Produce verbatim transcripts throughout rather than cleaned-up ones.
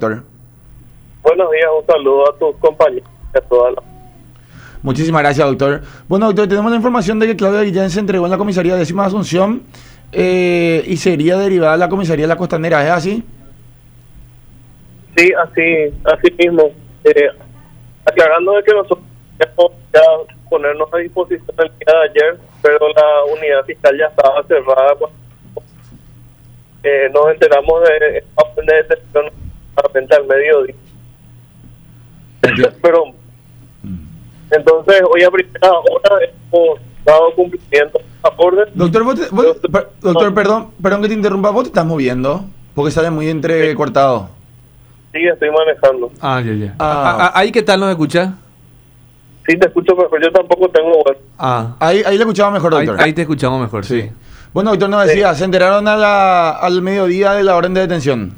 doctor. Buenos días, un saludo a tus compañeros. A toda la... Muchísimas gracias, doctor. Bueno, doctor, tenemos la información de que Claudia Guillén se entregó en la comisaría décima de Asunción eh, y sería derivada a la comisaría de la Costanera, ¿es así? Sí, así, así mismo. Eh, aclarando de que nosotros queremos ya ponernos a disposición el día de ayer, pero la unidad fiscal ya estaba cerrada. Pues, eh, nos enteramos de esta orden de detención al mediodía. Pero entonces hoy a primera hora hemos dado cumplimiento a la orden. Doctor, vos te, vos, per, doctor, perdón, perdón que te interrumpa, vos te estás moviendo porque sale muy entrecortado. Sí, estoy manejando. Ah, ya, ya. Ah. ¿Ahí qué tal nos escucha? Sí, te escucho mejor. Yo tampoco tengo bueno. Ah. Ahí, ahí le escuchaba mejor, doctor. Ahí, ahí te escuchamos mejor, sí. sí. Bueno, doctor, nos decía, sí. Se enteraron a la, al mediodía de la orden de detención.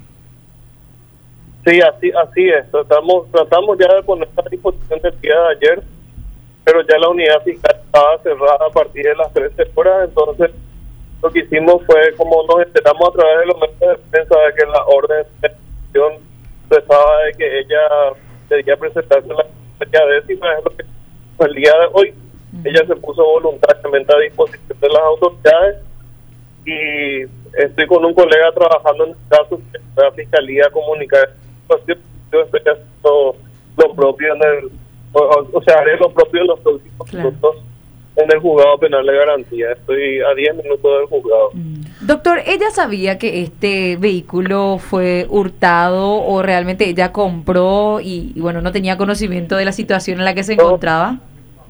Sí, así así es. Tratamos, tratamos ya de poner a disposición del día de ayer, pero ya la unidad fiscal estaba cerrada a partir de las trece horas, entonces lo que hicimos fue, como nos enteramos a través de los medios de prensa, de que la orden de detención expresaba de que ella debía presentarse la fecha décima, es lo que el día de hoy ella se puso voluntariamente a disposición de las autoridades y estoy con un colega trabajando en el caso que la fiscalía comunicar yo estoy haciendo lo propio en el o, o sea haré lo propio en los próximos claro. minutos en el juzgado penal de garantía. Estoy a diez minutos del juzgado. mm. Doctor, ¿ella sabía que este vehículo fue hurtado o realmente ella compró y, y bueno, no tenía conocimiento de la situación en la que se no, encontraba?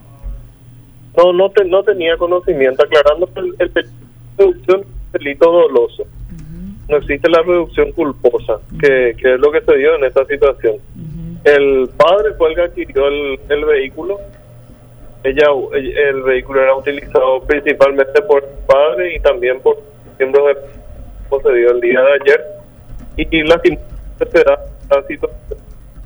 No, no, te, no tenía conocimiento, aclarando que el, el reducción es delito doloso. Uh-huh. No existe la reducción culposa, uh-huh. que, que es lo que se dio en esta situación. Uh-huh. El padre fue el que adquirió el, el vehículo. Ella, el vehículo era utilizado principalmente por el padre y también por miembros de como se dio el día de ayer. Y, y la se da la situación.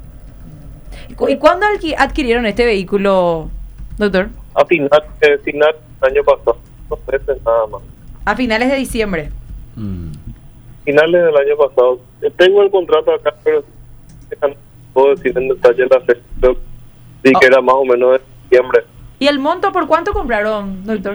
¿Y cuándo adquirieron este vehículo, doctor? A final, eh, final del año pasado, no sé, nada más. A finales de diciembre. Mm. Finales del año pasado. Tengo el contrato acá, pero no puedo decir en detalle la fecha. Sí, oh. que era más o menos de diciembre. ¿Y el monto por cuánto compraron, doctor?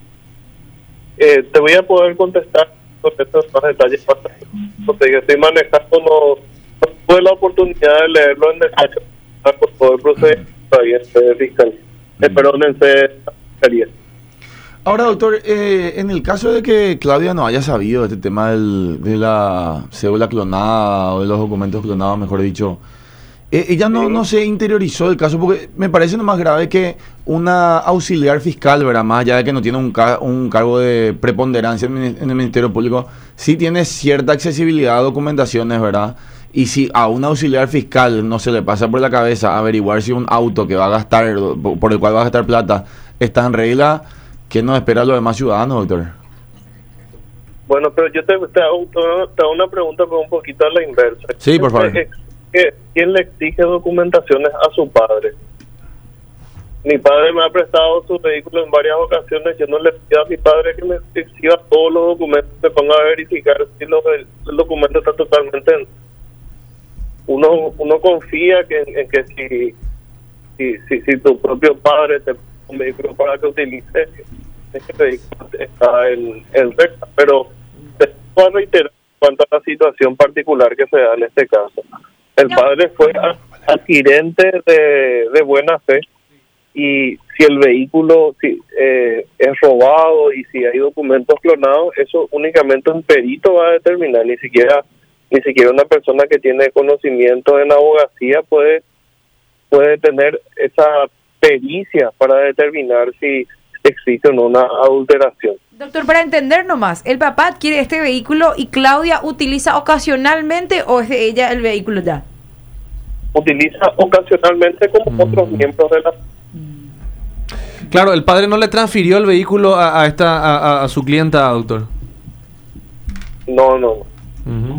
Eh, te voy a poder contestar con estos más detalles. Porque yo estoy manejando, no, no tuve la oportunidad de leerlo en detalle por todo el procedimiento fiscal. Eh, perdónense, sería. Ahora, doctor, eh, en el caso de que Claudia no haya sabido de este tema del, de la cédula clonada o de los documentos clonados, mejor dicho, eh, ella no, sí. no se interiorizó del caso, porque me parece lo más grave que una auxiliar fiscal, ¿verdad? Más allá de que no tiene un, car- un cargo de preponderancia en el Ministerio Público, sí tiene cierta accesibilidad a documentaciones, ¿verdad? Y si a un auxiliar fiscal no se le pasa por la cabeza averiguar si un auto que va a gastar, por el cual va a gastar plata, está en regla, ¿qué nos espera a los demás ciudadanos, doctor? Bueno, pero yo te, te, hago, te hago una pregunta con un poquito a la inversa. Sí, por favor. ¿Quién le exige documentaciones a su padre? Mi padre me ha prestado su vehículo en varias ocasiones. Yo no le pido a mi padre que me exhiba todos los documentos, me ponga a verificar si los, el documento está totalmente en... Uno uno confía que en que si si, si si tu propio padre te pone un vehículo para que utilice, ese vehículo está en, en recta. Pero te voy a reiterar en cuanto a la situación particular que se da en este caso. El padre fue adquirente de, de buena fe, y si el vehículo si eh, es robado y si hay documentos clonados, eso únicamente un perito va a determinar. Ni siquiera ni siquiera una persona que tiene conocimiento en abogacía puede puede tener esa pericia para determinar si existe o no una adulteración. Doctor, para entender nomás, el papá adquiere este vehículo y Claudia utiliza ocasionalmente, ¿o es de ella el vehículo ya? Utiliza ocasionalmente como mm. otros miembros de la... Claro, el padre no le transfirió el vehículo a, a esta a, a su clienta, doctor. No, no. Uh-huh.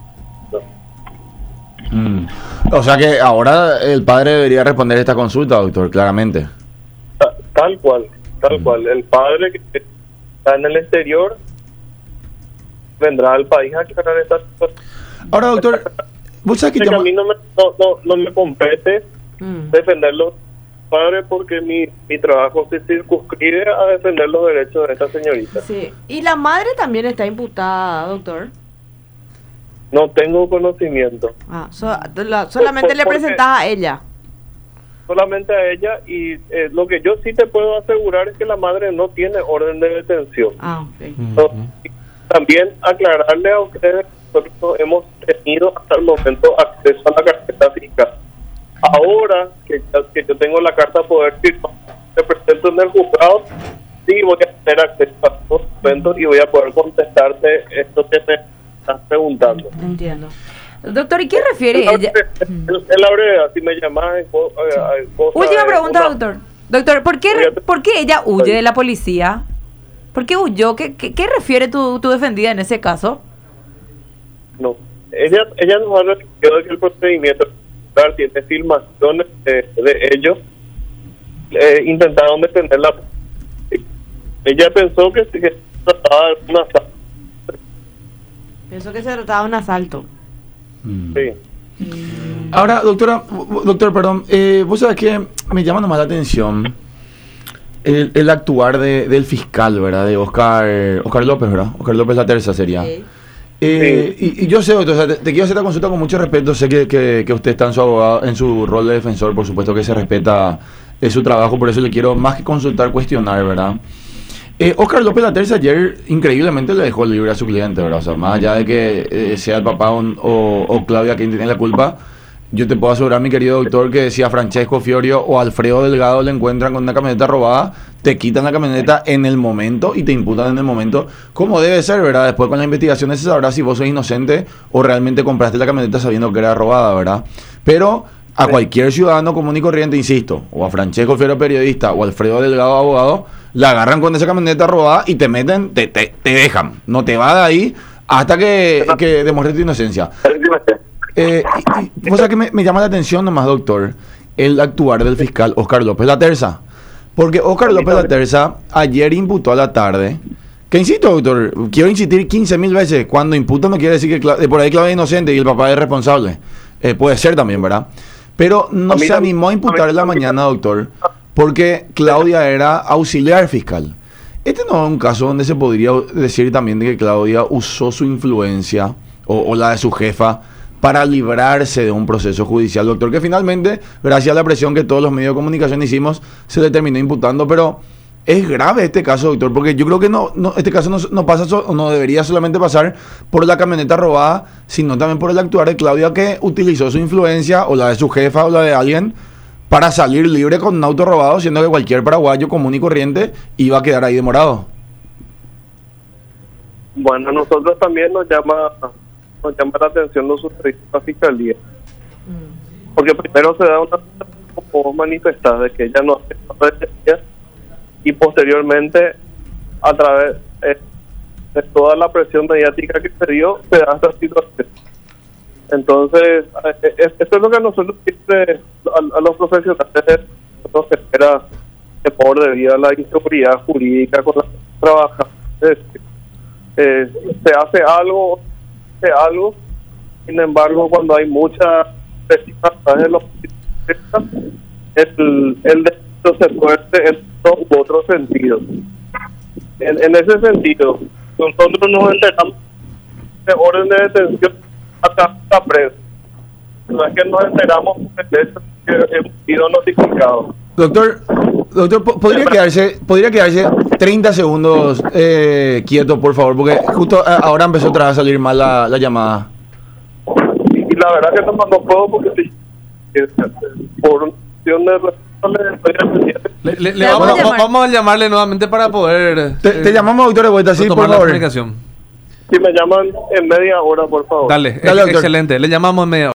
no. Mm. O sea que ahora el padre debería responder esta consulta, doctor, claramente. Tal cual, tal mm. cual. El padre que está en el exterior vendrá al país a aclarar esta situación. Ahora, doctor, vos sabés que que te a mí no me, no, no, no me compete Mm. defender los padres porque mi, mi trabajo se circunscribe a defender los derechos de esta señorita. Sí. Y la madre también está imputada, doctor. No tengo conocimiento. Ah, so- la- solamente Por- le porque- presentás a ella. Solamente a ella y eh, lo que yo sí te puedo asegurar es que la madre no tiene orden de detención. Ah, ok. No, y también aclararle a ustedes que nosotros hemos tenido hasta el momento acceso a la carpeta fiscal. Ahora que, que yo tengo la carta poder firmar, me presento en el juzgado, sí voy a tener acceso a estos documentos y voy a poder contestarte esto que me estás preguntando. Entiendo. Doctor, ¿y qué refiere En la ella? brevedad, en la brevedad, si me llamas en co- eh, en cosa Última de pregunta, una- doctor. Doctor, ¿por qué, Fíjate. ¿por qué ella huye de la policía? ¿Por qué huyó? ¿Qué, qué, qué refiere tu, tu defendida en ese caso? No, ella, ella nos ha referido de que el procedimiento tiene filmaciones de, de ellos. Eh, intentaron detenerla. Ella pensó que, que se trataba de una asalto. Pienso que se trataba de un asalto. Sí. Ahora, doctora, doctor, perdón, eh, vos sabés que me llama nomás la atención el, el actuar de, del fiscal, ¿verdad? De Oscar, Oscar López, ¿verdad? Oscar López la terza sería. Sí. Eh, y, y yo sé, doctor, o sea, te, te quiero hacer esta consulta con mucho respeto. Sé que, que, que usted está en su abogado, en su rol de defensor, por supuesto que se respeta eh, su trabajo, por eso le quiero más que consultar, cuestionar, ¿verdad? Eh, Oscar López la terza ayer increíblemente le dejó libre a su cliente, ¿verdad? O sea, más allá de que eh, sea el papá o, o, o Claudia quien tiene la culpa, yo te puedo asegurar, mi querido doctor, que si a Francesco Fiorio o Alfredo Delgado le encuentran con una camioneta robada, te quitan la camioneta en el momento y te imputan en el momento, como debe ser, ¿verdad? Después con la investigación se sabrá si vos sos inocente o realmente compraste la camioneta sabiendo que era robada, ¿verdad? Pero a cualquier ciudadano común y corriente, insisto, o a Francesco Fiorio periodista o Alfredo Delgado abogado, la agarran con esa camioneta robada y te meten, te, te, te dejan, no te va de ahí hasta que, que demuestres tu inocencia. Eh, y, y, cosa que me, me llama la atención nomás, doctor, el actuar del fiscal Oscar López la terza. Porque Oscar López la terza ayer imputó a la tarde, que insisto, doctor, quiero insistir quince mil veces, cuando imputa no quiere decir que Cla- de por ahí Claudia es inocente y el papá es responsable. Eh, puede ser también, ¿verdad? Pero no A mí se tam- animó a imputar a mí en la también. mañana, doctor, porque Claudia era auxiliar fiscal. Este no es un caso donde se podría decir también de que Claudia usó su influencia o, o la de su jefa para librarse de un proceso judicial, doctor, que finalmente, gracias a la presión que todos los medios de comunicación hicimos, se le terminó imputando, pero es grave este caso, doctor, porque yo creo que no, no este caso no, no pasa so- o no debería solamente pasar por la camioneta robada, sino también por el actuar de Claudia, que utilizó su influencia o la de su jefa o la de alguien para salir libre con un auto robado, siendo que cualquier paraguayo común y corriente iba a quedar ahí demorado. Bueno, a nosotros también nos llama nos llama la atención los sucedidos a la fiscalía. Porque primero se da una como manifestada de que ella no hace nada de ella, y posteriormente, a través eh, de toda la presión mediática que se dio, se da esta situación. Entonces, eh, es- esto es lo que a nosotros siempre, a, a los profesionales, nos genera temor debido a la inseguridad jurídica con la que trabajamos. Eh, se hace algo, se hace algo, sin embargo, cuando hay mucha presión de los el, el delito se fuerte en uno u otro sentido. En, en ese sentido, nosotros nos enteramos de orden de detención acá está preso. No es que nos enteramos de eso que hemos sido notificados. Doctor, doctor, po- ¿podría quedarse, podría quedarse treinta segundos eh, quieto, por favor? Porque justo a- ahora empezó otra vez a salir mal la, la llamada. Y, y la verdad que no, no puedo porque si, eh, por una cuestión de respeto le estoy atendiendo. Le, le- le Le vamos, vamos a vamos- llamar. vamos a llamarle nuevamente para poder Te, te eh, llamamos, doctor, de vuelta, sí, por retomar la favor. comunicación. Si me llaman en media hora, por favor. Dale, Dale, ex- doctor. excelente. Le llamamos en media